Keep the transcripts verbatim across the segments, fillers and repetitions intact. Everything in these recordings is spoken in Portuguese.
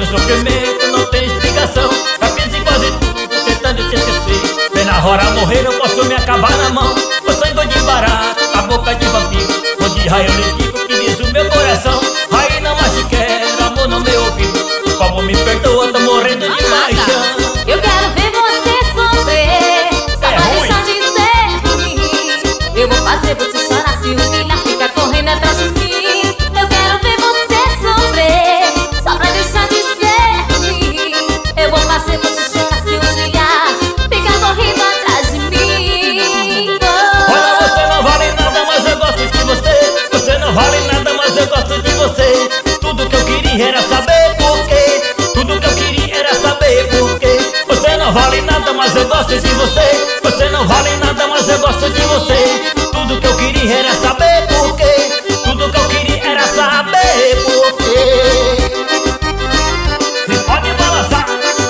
sofrimento não tem explicação. Já fiz em quase tudo tentando te esquecer. Vem na hora morrer, eu posso me acabar na mão. O sangue de barato, a boca de vampiro. Onde raio eu lhe digo que diz o meu coração. Aí não mais te quero, amor no meu ouvido. Por favor me perdoa, tô morrendo de paixão. Eu quero ver você sofrer, só É pra ruim. deixar de ser ruim. Eu vou fazer você chorar, se humilhar, ficar correndo atrás de mim. Eu quero ver você sofrer, só pra deixar de ser ruim. Eu vou fazer você chorar, se humilhar, ficar correndo atrás de mim. Oh. Olha, você não vale nada, mas eu gosto de você. Você não vale nada, mas eu gosto de você. Tudo que eu queria era saber por quê. Tudo que eu queria era saber por quê. Você não vale nada, mas eu gosto de você. Você não vale nada, mas eu gosto de você. Tudo que eu queria era saber por quê. Tudo que eu queria era saber por quê. E pode balançar.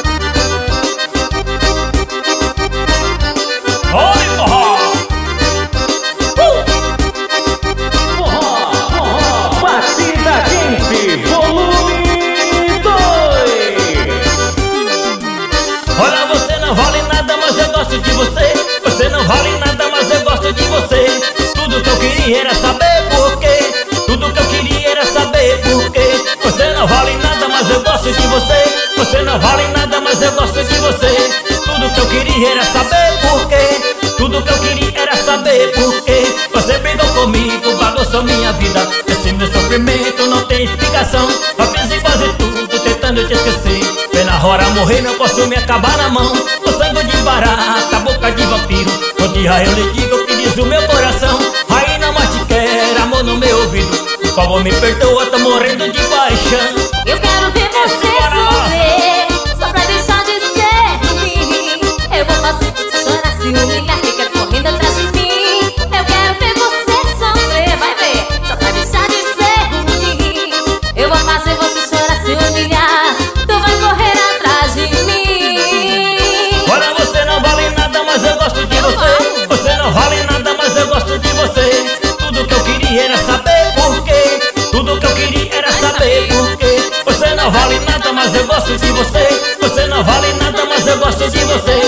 Oi, forró. Uh! Forró, forró, batida quente, volume dois. Olha, você não vale nada, mas eu gosto de você. Você não vale nada, mas eu gosto de você. Tudo que eu queria era saber por quê. Tudo que eu queria era saber por quê. Você não vale nada, mas eu gosto de você. Você não vale nada, mas eu gosto de você. Tudo que eu queria era saber por quê. Tudo que eu queria era saber por quê. Você brigou comigo, bagunçou minha vida. Esse meu sofrimento não tem explicação. Eu fiz em quase tudo tentando te esquecer. Vem na hora morrer, não posso me acabar na mão. O sangue de barata, a boca de vampiro. Um dia eu lhe digo que diz o meu coração. Aí não mais te quero, amor no meu ouvido. Por favor me perdoa, tô morrendo de paixão. Eu quero ver você sofrer, só pra deixar de ser ruim. Eu vou fazer você chorar, se humilhar, ficar correndo atrás de mim. Eu quero ver você sofrer, vai ver, só pra deixar de ser ruim. Eu vou fazer você chorar, se humilhar, tu vai correr atrás de mim. Olha, você não vale nada, mas eu gosto de você. Você não vale nada, mas eu gosto de você. Tudo que eu queria era saber por quê. Tudo que eu queria era saber por quê. Você não vale nada, mas eu gosto de você. Você não vale nada, mas eu gosto de você.